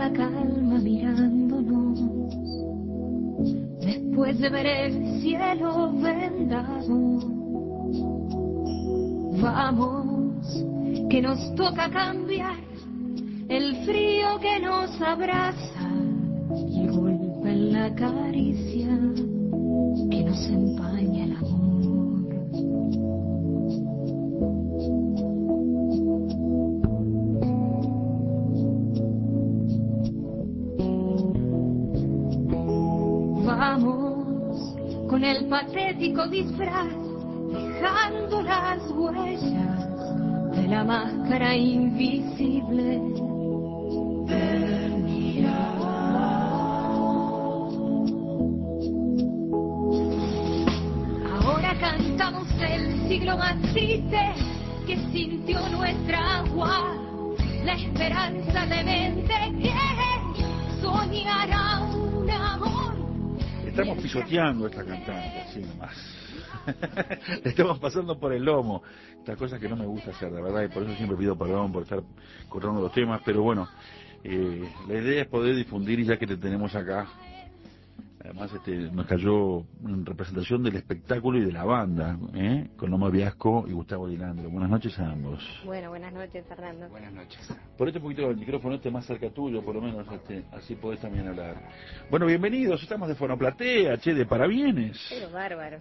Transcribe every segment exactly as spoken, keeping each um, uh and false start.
la calma mirándonos, después de ver el cielo vendado. Vamos, que nos toca cambiar el frío que nos abraza y el golpe en la caricia que nos empaña el amor. Vamos con el patético disfraz, dejando las huellas de la máscara invisible del mirar. Ahora cantamos el siglo más triste que sintió nuestra agua, la esperanza de mente que soñará un amor. Estamos pisoteando a esta cantante, así nomás. Le estamos pasando por el lomo. Estas cosas que no me gusta hacer, de verdad, y por eso siempre pido perdón por estar cortando los temas, pero bueno, eh, la idea es poder difundir, y ya que te tenemos acá, además este, nos cayó en representación del espectáculo y de la banda, ¿eh? Con Loma Viasco y Gustavo Dilandro. Buenas noches a ambos. Bueno, buenas noches, Fernando. Buenas noches. Ponete un poquito el micrófono este más cerca tuyo, por lo menos, este, así podés también hablar. Bueno, bienvenidos, estamos de Fonoplatea, che, de parabienes. Pero bárbaro.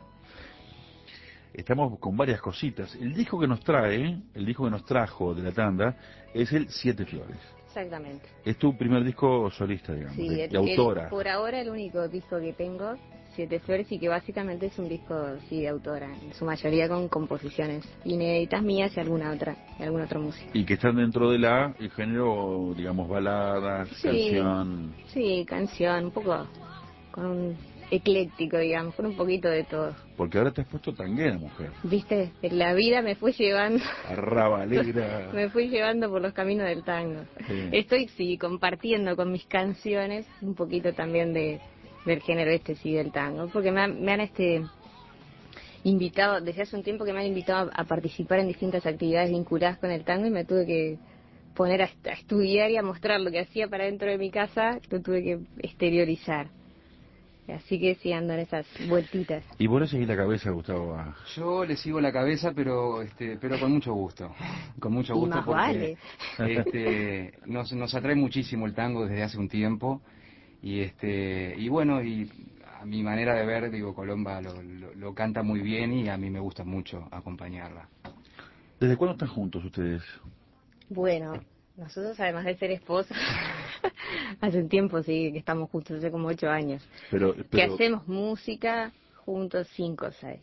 Estamos con varias cositas. El disco que nos trae, el disco que nos trajo de la tanda, es el Siete Flores. Exactamente. Es tu primer disco solista, digamos, Sí, de, el, de autora. El, por ahora el único disco que tengo, Siete Flores, y que básicamente es un disco, sí, de autora, en su mayoría con composiciones inéditas mías y alguna otra, y alguna otra música. Y que están dentro de la, el género, digamos, baladas, sí, canción. Sí, canción, un poco con un ecléctico, digamos, con un poquito de todo. Porque ahora te has puesto tanguera, mujer. Viste, la vida me fue llevando... Arrabalera. me fui llevando por los caminos del tango. Sí. Estoy, sí, compartiendo con mis canciones un poquito también de del género este, sí, del tango. Porque me han, me han este invitado, desde hace un tiempo que me han invitado a, a participar en distintas actividades vinculadas con el tango, y me tuve que poner a, a estudiar y a mostrar lo que hacía para dentro de mi casa, lo tuve que exteriorizar. Así que sí, ando en esas vueltitas. ¿Y vos le seguís la cabeza, Gustavo? Yo le sigo la cabeza, pero este, pero con mucho gusto. Con mucho y gusto más porque vale. este, nos, nos atrae muchísimo el tango desde hace un tiempo. Y este y bueno, y a mi manera de ver, digo, Colomba lo, lo, lo canta muy bien y a mí me gusta mucho acompañarla. ¿Desde cuándo están juntos ustedes? Bueno, nosotros, además de ser esposos, hace un tiempo, sí, que estamos juntos, hace como ocho años. Pero, pero... Que hacemos música juntos cinco o seis.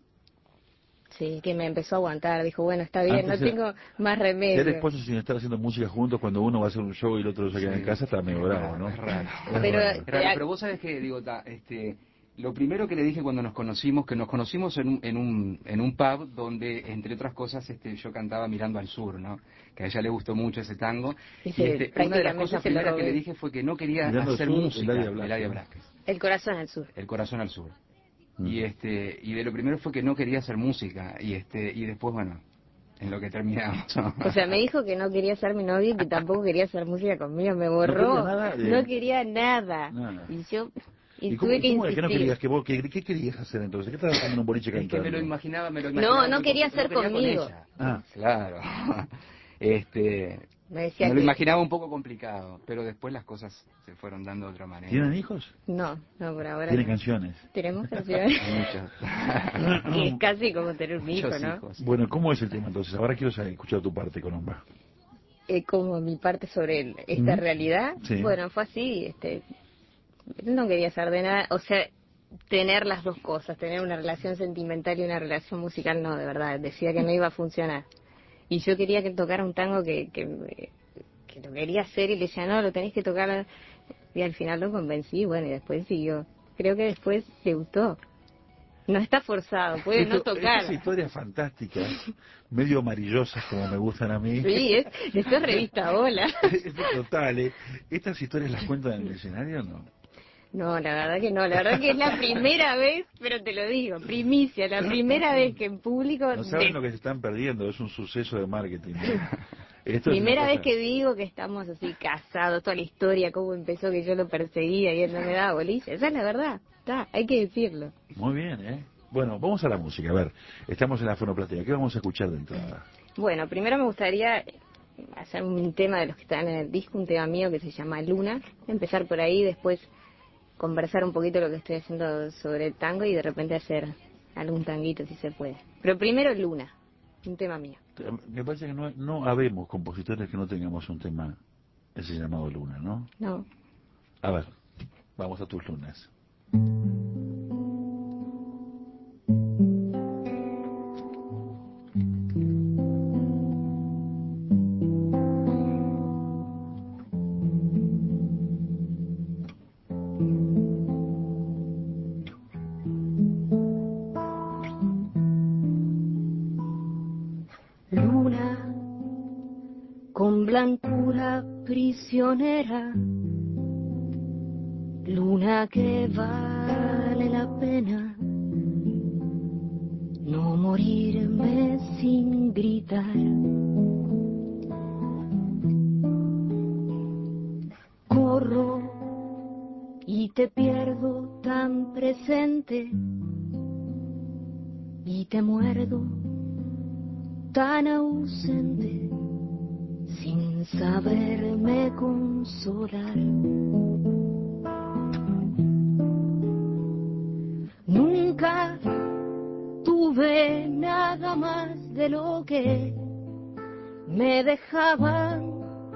Sí, que me empezó a aguantar, dijo, bueno, está bien, Antes no era... tengo más remedio. Ser esposos sin estar haciendo música juntos, cuando uno va a hacer un show y el otro se queda sí. en casa, está medio bravo, ¿no? Es raro. Pero, es raro. Pero vos sabés que, digo, ta, este... Lo primero que le dije cuando nos conocimos, que nos conocimos en un, en un, en un pub donde, entre otras cosas, este, yo cantaba Mirando al Sur, ¿no? Que a ella le gustó mucho ese tango. Sí, y este, una de las cosas primeras que le dije fue que no quería Mirando hacer sur, música, Eladia Blasquez. Eladia Blasquez. El corazón al sur. El corazón al sur. Mm. Y este, y de lo primero fue que no quería hacer música, y este, y después, bueno, en lo que terminamos. O sea, me dijo que no quería ser mi novio y que tampoco quería hacer música conmigo, me borró. No quería nada. De... No quería nada. nada. Y yo... Y, ¿Y cómo, tuve que cómo insistir. ¿Qué no querías? ¿Qué, vos, qué, ¿Qué querías hacer entonces? ¿Qué estabas haciendo en un boliche cantando? Es que me lo imaginaba, me lo imaginaba. No, no quería hacer no quería conmigo. Con ella. Ah, claro. Este, me, decía me que... lo imaginaba un poco complicado, pero después las cosas se fueron dando de otra manera. ¿Tienen hijos? No, no, por ahora ¿Tienen no. canciones? Tenemos canciones. Muchas. Que es casi como tener un hijo, Muchos ¿no? hijos. Bueno, ¿cómo es el tema entonces? Ahora quiero saber, escuchar tu parte, Colomba. Eh, como mi parte sobre el, esta ¿Mm? realidad. Sí. Bueno, fue así, este... No quería hacer de nada, o sea, tener las dos cosas, tener una relación sentimental y una relación musical, no, de verdad, decía que no iba a funcionar. Y yo quería que tocara un tango que, que, que lo quería hacer, y le decía, no, lo tenés que tocar, y al final lo convencí, bueno, y después siguió. Creo que después le gustó. No está forzado, puede Esto, no tocar. Estas historias fantásticas, medio amarillosas como me gustan a mí. Sí, es, esto es revista Hola. Es total, ¿eh? ¿Estas historias las cuentan en el escenario o no? No, la verdad que no, la verdad que es la primera vez, pero te lo digo, primicia, la primera vez que en público... No saben de... lo que se están perdiendo, es un suceso de marketing, ¿no? Esto Primera es vez cosa... que digo que estamos así casados, toda la historia, cómo empezó que yo lo perseguía y él no me daba bolilla. Esa es la verdad, está, hay que decirlo. Muy bien, ¿eh? Bueno, vamos a la música, a ver, estamos en la fonoplatea, ¿qué vamos a escuchar de entrada? Bueno, primero me gustaría hacer un tema de los que están en el disco, un tema mío que se llama Luna, empezar por ahí, después conversar un poquito lo que estoy haciendo sobre el tango y de repente hacer algún tanguito si se puede. Pero primero Luna, un tema mío. Me parece que no, no habemos compositores que no tengamos un tema ese llamado Luna, ¿no? No. A ver, vamos a tus lunas. Luna con blancura prisionera, luna que vale la pena no morirme sin gritar. Corro y te pierdo tan presente y te muerdo tan ausente sin saberme consolar. Nunca tuve nada más de lo que me dejaban,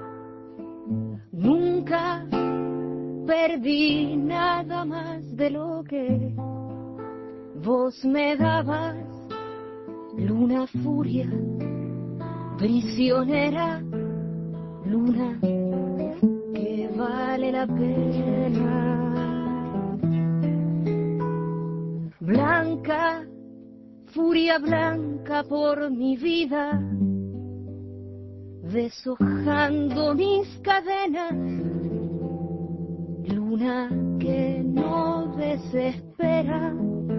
nunca perdí nada más de lo que vos me dabas. Luna furia, prisionera, luna que vale la pena. Blanca, furia blanca por mi vida, deshojando mis cadenas, luna que no desespera.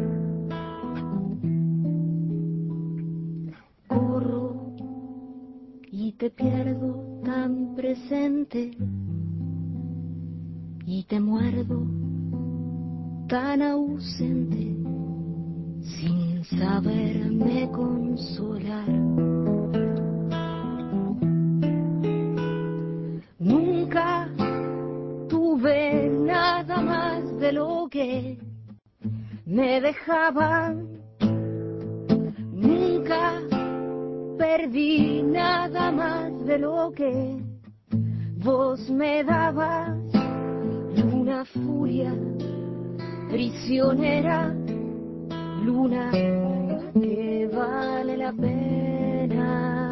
Corro y te pierdo tan presente y te muerdo tan ausente sin saberme consolar. Nunca tuve nada más de lo que me dejaban, nunca perdí nada más de lo que vos me dabas. Luna furia, prisionera, luna que vale la pena.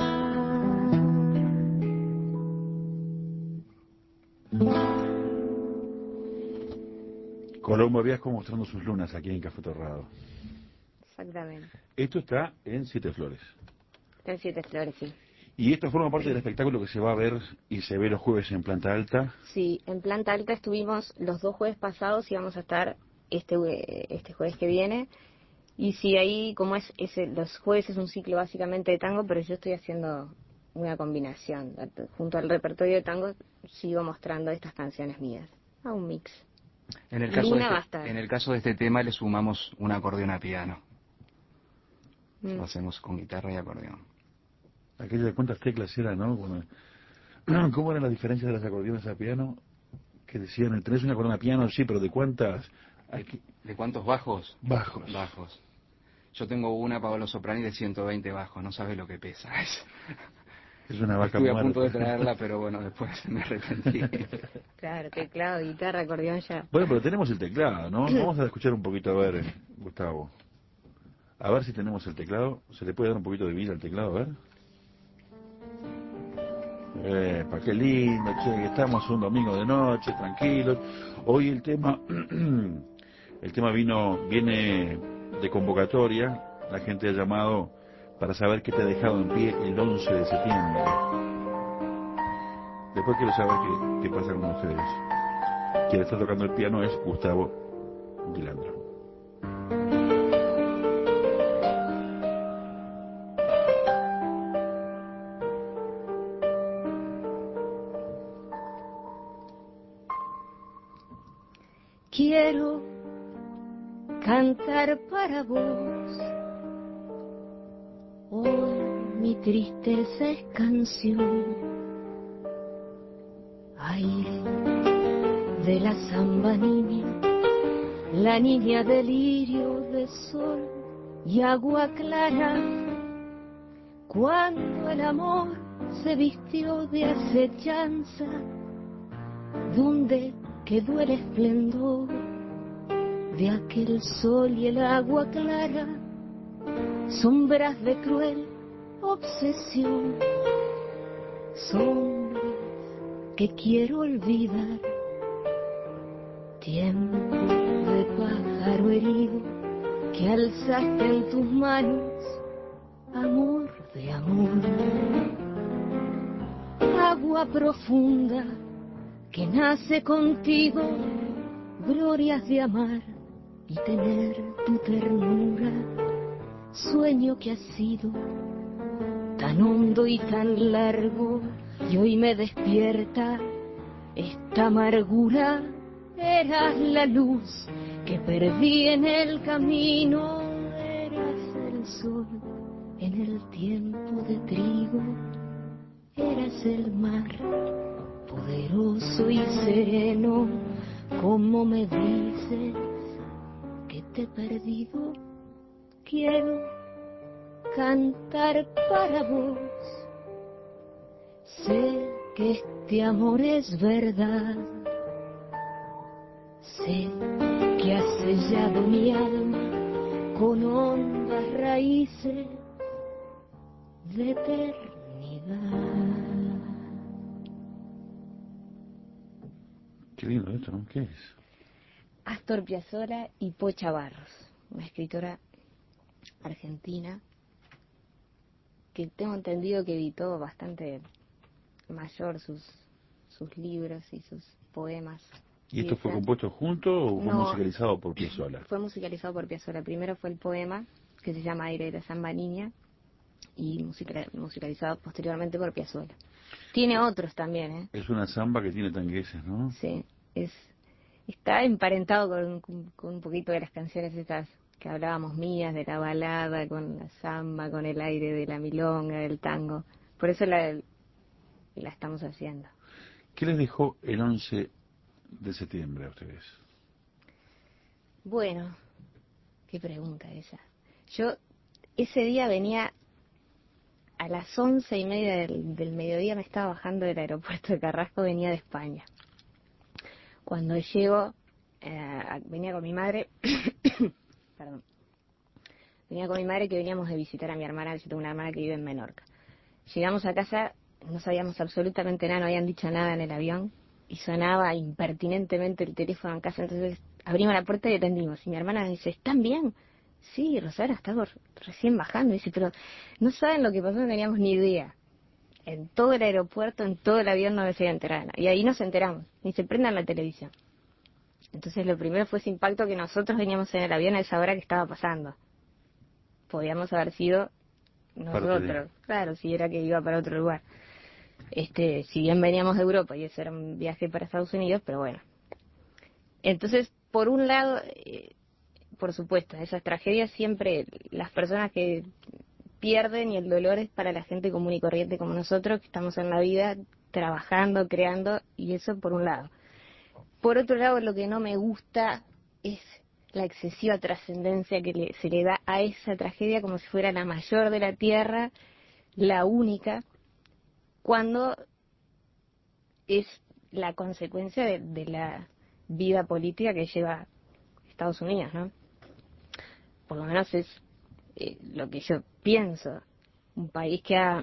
Colombo Viasco mostrando sus lunas aquí en Café Torrado. Exactamente. Esto está en Siete Flores. Está en Siete Flores, sí. Y esto forma parte del espectáculo que se va a ver y se ve los jueves en Planta Alta. Sí, en Planta Alta estuvimos los dos jueves pasados y vamos a estar este este jueves que viene. Y sí, ahí como es, es los jueves es un ciclo básicamente de tango, pero yo estoy haciendo una combinación. Junto al repertorio de tango sigo mostrando estas canciones mías. A un mix. En el, caso Luna de va a este, estar. en el caso de este tema le sumamos un acordeón a piano. Mm. Lo hacemos con guitarra y acordeón. Aquello de cuántas teclas era, ¿no? Bueno, ¿cómo eran las diferencias de las acordeones a piano? Que decían, tenés un acordeón a piano, sí, pero ¿de cuántas? Aquí... ¿De cuántos bajos? Bajos. Bajos. Yo tengo una Paolo Soprani de ciento veinte bajos, no sabes lo que pesa. Es una vaca Estuve muerta. a punto de traerla, pero bueno, después me arrepentí. Claro, teclado, guitarra, acordeón ya. Bueno, pero tenemos el teclado, ¿no? Vamos a escuchar un poquito, a ver, Gustavo. A ver si tenemos el teclado. ¿Se le puede dar un poquito de vida al teclado? A ver. Epa, qué lindo, che, estamos un domingo de noche, tranquilos. Hoy el tema, el tema vino, viene de convocatoria. La gente ha llamado para saber qué te ha dejado en pie el once de septiembre. Después quiero saber qué, qué pasa con ustedes. Quien está tocando el piano es Gustavo Dilandro. quiero cantar para vos. Hoy mi tristeza es canción, aire de la samba niña, la niña delirio de sol y agua clara, cuando el amor se vistió de acechanza, donde quedó el esplendor de aquel sol y el agua clara, sombras de cruel obsesión, sombras que quiero olvidar, tiempo de pájaro herido que alzaste en tus manos, amor de amor, agua profunda que nace contigo, glorias de amar y tener tu ternura, sueño que ha sido tan hondo y tan largo, y hoy me despierta esta amargura. Eras la luz que perdí en el camino, eras el sol en el tiempo de trigo, eras el mar poderoso y sereno, como me dices que te he perdido, quiero cantar para vos, sé que este amor es verdad, sé que has sellado mi alma con hondas raíces de eternidad. Qué lindo esto, ¿no? ¿Qué es? Astor Piazzolla y Pocha Barros, una escritora argentina que tengo entendido que editó bastante mayor sus, sus libros y sus poemas. ¿Y esto fue compuesto junto o fue no, musicalizado por Piazzolla? Fue musicalizado por Piazzolla. Primero fue el poema, que se llama Aire de la Samba Niña, y musica, musicalizado posteriormente por Piazzolla. Tiene otros también, ¿eh? Es una samba que tiene tangueses, ¿no? Sí, es, está emparentado con, con, con un poquito de las canciones estas que hablábamos mías, de la balada, con la samba, con el aire de la milonga, del tango. Por eso la, la estamos haciendo. ¿Qué les dejó el once de septiembre a ustedes? Bueno, qué pregunta esa. Yo ese día venía a las once y media del, del mediodía, me estaba bajando del aeropuerto de Carrasco, venía de España. Cuando llego, eh, venía con mi madre, perdón, venía con mi madre que veníamos de visitar a mi hermana, yo tengo una hermana que vive en Menorca. Llegamos a casa, no sabíamos absolutamente nada, no habían dicho nada en el avión, y sonaba impertinentemente el teléfono en casa, entonces abrimos la puerta y atendimos, y mi hermana dice, ¿están bien? Sí, Rosana, estamos recién bajando, dice, pero no saben lo que pasó, no teníamos ni idea. En todo el aeropuerto, en todo el avión no se había enterado nada. Y ahí nos enteramos, ni se prendan la televisión. Entonces lo primero fue ese impacto que nosotros veníamos en el avión a esa hora que estaba pasando. Podíamos haber sido nosotros, claro, si era que iba para otro lugar. Este, si bien veníamos de Europa y ese era un viaje para Estados Unidos, pero bueno. Entonces, por un lado, eh, por supuesto, esas tragedias siempre, las personas que pierden y el dolor es para la gente común y corriente como nosotros, que estamos en la vida trabajando, creando, y eso por un lado. Por otro lado, lo que no me gusta es la excesiva trascendencia que le, se le da a esa tragedia como si fuera la mayor de la Tierra, la única, cuando es la consecuencia de, de la vida política que lleva Estados Unidos, ¿no? Por lo menos es eh, lo que yo pienso. Un país que ha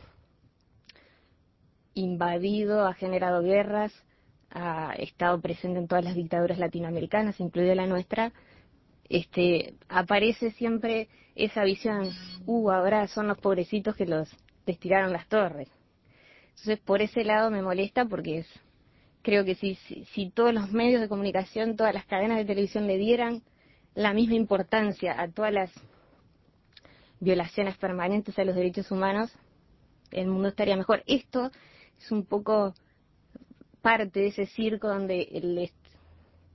invadido, ha generado guerras, ha estado presente en todas las dictaduras latinoamericanas, incluida la nuestra. Este, aparece siempre esa visión, uh, ahora son los pobrecitos que los les tiraron las torres. Entonces, por ese lado me molesta porque es, creo que si, si, si todos los medios de comunicación, todas las cadenas de televisión le dieran la misma importancia a todas las violaciones permanentes a los derechos humanos, el mundo estaría mejor. Esto es un poco parte de ese circo donde el,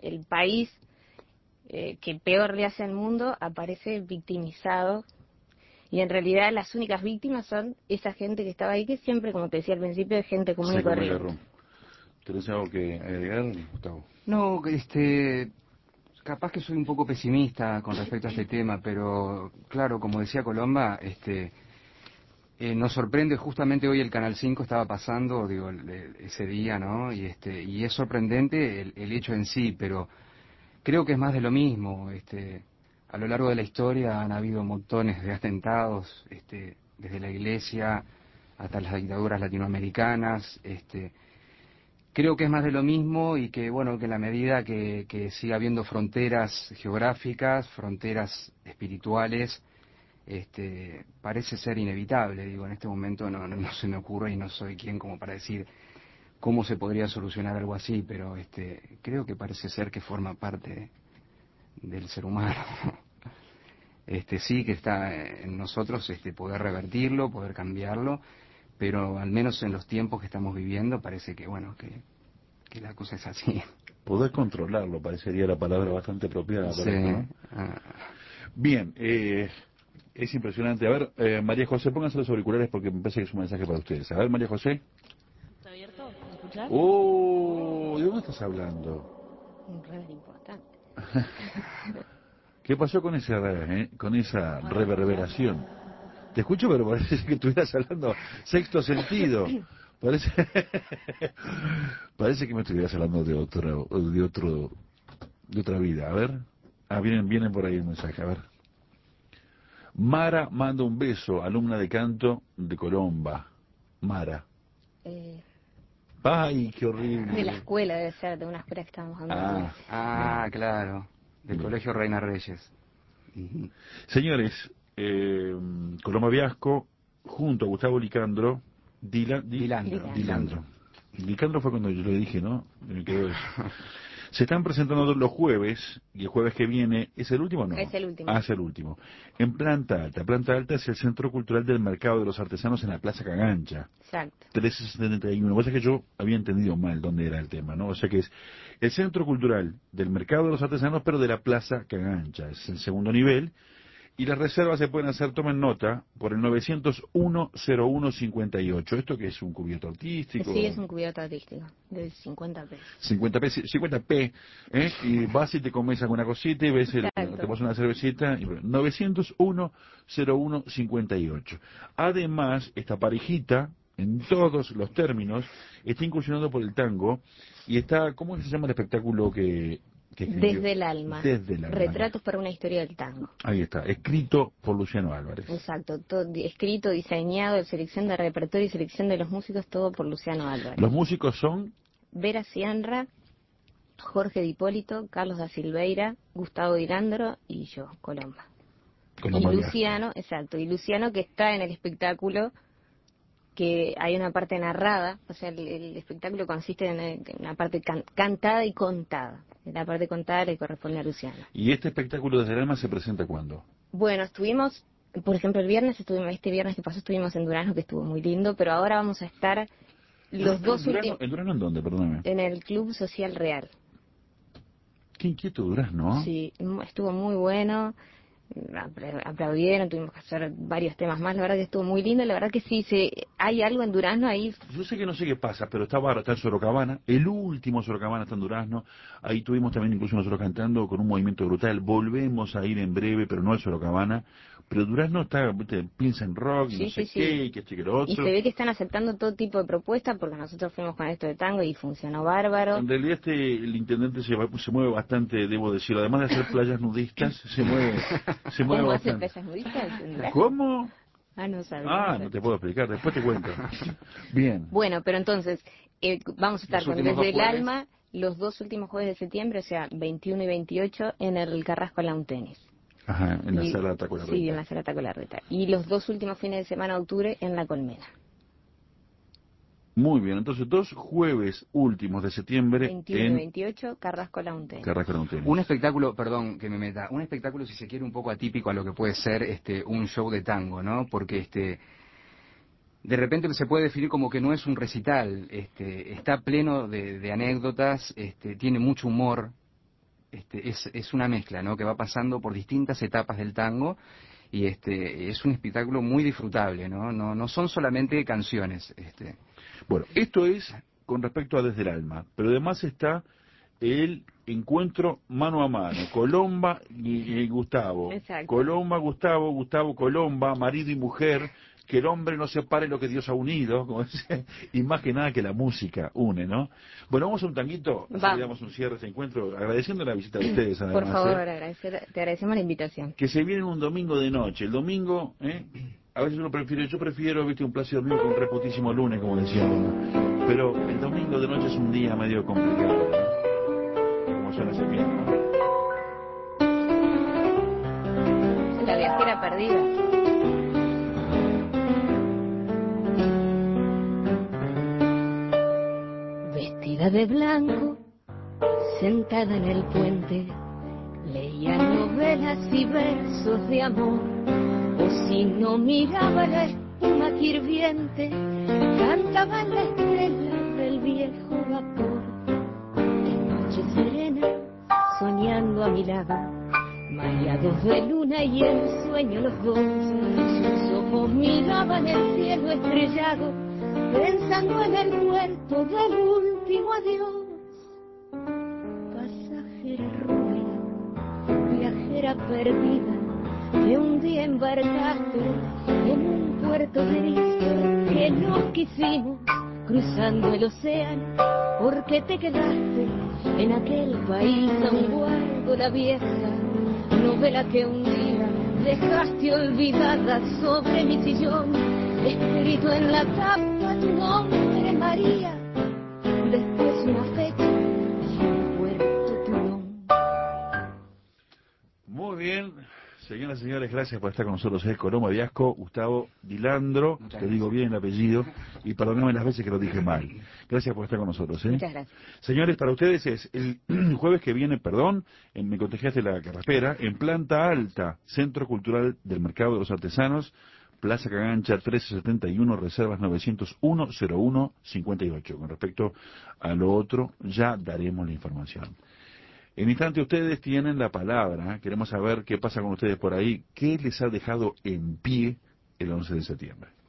el país eh, que peor le hace al mundo aparece victimizado. Y en realidad las únicas víctimas son esa gente que estaba ahí, que siempre, como te decía al principio, es gente común Sí, y corriente. ¿Tenés algo que agregar, Gustavo? No, este, capaz que soy un poco pesimista con respecto a este tema, pero claro, como decía Colomba, este, eh, nos sorprende, justamente hoy el Canal cinco estaba pasando, digo, el, el, ese día, ¿no? Y este, y es sorprendente el, el hecho en sí, pero creo que es más de lo mismo, este. A lo largo de la historia han habido montones de atentados, este, desde la Iglesia hasta las dictaduras latinoamericanas. Este, creo que es más de lo mismo y que, bueno, que en la medida que, que siga habiendo fronteras geográficas, fronteras espirituales, este, parece ser inevitable. Digo, en este momento no, no, no se me ocurre y no soy quien como para decir cómo se podría solucionar algo así, pero este, creo que parece ser que forma parte del ser humano. Este, sí que está en nosotros este, poder revertirlo, poder cambiarlo, pero al menos en los tiempos que estamos viviendo parece que, bueno, que, que la cosa es así. Poder controlarlo parecería la palabra bastante apropiada para Sí. esto, ¿no? Ah. Bien, eh, es impresionante. A ver, eh, María José, pónganse los auriculares porque me parece que es un mensaje para ustedes. A ver, María José. ¿Está abierto? ¿Me escuchás? Oh, ¿de dónde estás hablando? Un re importante. ¿Qué pasó con esa, eh, con esa reverberación? Te escucho, pero parece que estuvieras hablando sexto sentido. Parece, parece que me estuvieras hablando de otro, de otro, de otra vida. A ver, ah, vienen, vienen por ahí el mensaje. A ver. Mara manda un beso, alumna de canto de Colomba. Mara. Eh, Ay, qué horrible. de la escuela, debe ser, de una escuela que estábamos dando Ah, clases. Ah, claro, del Bien. Colegio Reina Reyes. Señores, eh, Colomba Viasco, junto a Gustavo Licandro, Dila, Di- Dilandro. Dilandro. Licandro fue cuando yo le dije, ¿no? Me quedó eso. Se están presentando los jueves, y el jueves que viene, ¿es el último o no? Es el último. Ah, es el último. En Planta Alta. Planta Alta es el Centro Cultural del Mercado de los Artesanos en la Plaza Cagancha. Exacto. trece setenta y uno. O sea que yo había entendido mal dónde era el tema, ¿no? O sea que es el Centro Cultural del Mercado de los Artesanos, pero de la Plaza Cagancha. Es el segundo nivel. Y las reservas se pueden hacer, tomen nota, por el novecientos uno cero uno cincuenta y ocho. ¿Esto que es un cubierto artístico? Sí, es un cubierto artístico, de cincuenta pesos. cincuenta p, cincuenta p, ¿eh? Y vas y te comes alguna cosita y ves el, Exacto. te pones una cervecita. Y, novecientos uno cero uno cincuenta y ocho. Además, esta parejita, en todos los términos, está incursionando por el tango y está, ¿cómo se llama el espectáculo que, que escribió? Desde el alma. Desde el alma. Retratos para una historia del tango. Ahí está, escrito por Luciano Álvarez. Exacto, todo escrito, diseñado, selección de repertorio y selección de los músicos, todo por Luciano Álvarez. Los músicos son Vera Cianra, Jorge Di Hipólito, Carlos da Silveira, Gustavo Dilandro y yo, Colomba. Colomba Y Viasco. Luciano, exacto, y Luciano que está en el espectáculo, que hay una parte narrada, o sea, el, el espectáculo consiste en, en una parte can, cantada y contada. La parte contada le corresponde a Luciano. ¿Y este espectáculo desde el alma se presenta cuándo? Bueno, estuvimos, por ejemplo, el viernes, estuvimos, este viernes que pasó estuvimos en Durazno, que estuvo muy lindo, pero ahora vamos a estar los ¿En dos Durazno, últimos... ¿En Durazno en dónde? Perdóname. En el Club Social Real. Qué inquieto Durazno. Sí, estuvo muy bueno, aplaudieron, tuvimos que hacer varios temas más, la verdad que estuvo muy lindo, la verdad que sí, se, hay algo en Durazno ahí. Yo sé que no sé qué pasa, pero está bárbaro, está en Sorocabana, el último Sorocabana está en Durazno, ahí tuvimos también incluso nosotros cantando con un movimiento brutal, volvemos a ir en breve, pero no al Sorocabana, pero Durazno está, ¿viste? Piensa en rock y Sí, no sé sí, qué, sí. y que esto y que lo otro. Y se ve que están aceptando todo tipo de propuestas, porque nosotros fuimos con esto de tango y funcionó bárbaro. En realidad este, el intendente se, va- se mueve bastante, debo decirlo, además de hacer playas nudistas, se mueve, se mueve ¿Cómo hace bastante. playas nudistas en Durazno? ¿Cómo? Ah, no sabía. Ah, no te puedo explicar, después te cuento. Bien. Bueno, pero entonces, eh, vamos a estar Los con últimos Desde dos el jueves. Alma los dos últimos jueves de septiembre, o sea, veintiuno y veintiocho, en el Carrasco Lawn Tennis. Ajá, en la Y- sala Taco la Sí, Renta. en la sala Taco Larreta. Y los dos últimos fines de semana de octubre en La Colmena. Muy bien, entonces dos jueves últimos de septiembre veintiuno y en veintiocho, Carrasco Lawn Tennis. Carrasco Lawn Tennis. Un espectáculo, perdón que me meta, un espectáculo si se quiere un poco atípico a lo que puede ser este un show de tango, ¿no? Porque este de repente se puede definir como que no es un recital, este está pleno de, de anécdotas, este tiene mucho humor, este, es, es una mezcla, ¿no? Que va pasando por distintas etapas del tango y este es un espectáculo muy disfrutable, ¿no? No, no son solamente canciones. Este. Bueno, esto es con respecto a Desde el Alma, pero además está el encuentro mano a mano, Colomba y, y Gustavo. Exacto. Colomba, Gustavo, Gustavo, Colomba, marido y mujer, que el hombre no separe lo que Dios ha unido, como dice, y más que nada que la música une, ¿no? Bueno, vamos a un tanguito, así le damos un cierre a este encuentro, agradeciendo la visita de ustedes, además. Por favor, ¿eh? agradecer, te agradecemos la invitación. Que se viene un domingo de noche, el domingo, ¿eh? A veces uno prefiere, yo prefiero, viste, un Plácido Domingo que un reputísimo lunes, como decía uno. Pero el domingo de noche es un día medio complicado, ¿no? Como suena ese piano, ¿no? La viajera perdida. Vestida de blanco, sentada en el puente, leía novelas y versos de amor, o si no miraba la espuma hirviente, cantaba en la estrella del viejo vapor. En noche serena, soñando a mi lado, mareados de luna y en sueño los dos, sus ojos miraban el cielo estrellado, pensando en el puerto del último adiós. Pasajera rubia, viajera perdida, que un día embarcaste en un puerto gris, que nos quisimos cruzando el océano, porque te quedaste en aquel país. Aún guardo la vieja novela que un día dejaste olvidada sobre mi sillón, escrito en la tapa tu nombre, María, después una fecha y un puerto Tulón. Muy bien, señoras y señores, gracias por estar con nosotros. Es Colomba Viasco, Gustavo Dilandro, Muchas te gracias. digo bien el apellido, y perdóname las veces que lo dije mal. Gracias por estar con nosotros. ¿eh? Muchas gracias. Señores, para ustedes es el jueves que viene, perdón, en, me contagiaste la carraspera, en Planta Alta, Centro Cultural del Mercado de los Artesanos, Plaza Cagancha trece setenta y uno, reservas novecientos uno cero uno cincuenta y ocho. Con respecto a lo otro, ya daremos la información. En instante ustedes tienen la palabra, queremos saber qué pasa con ustedes por ahí, qué les ha dejado en pie el once de septiembre.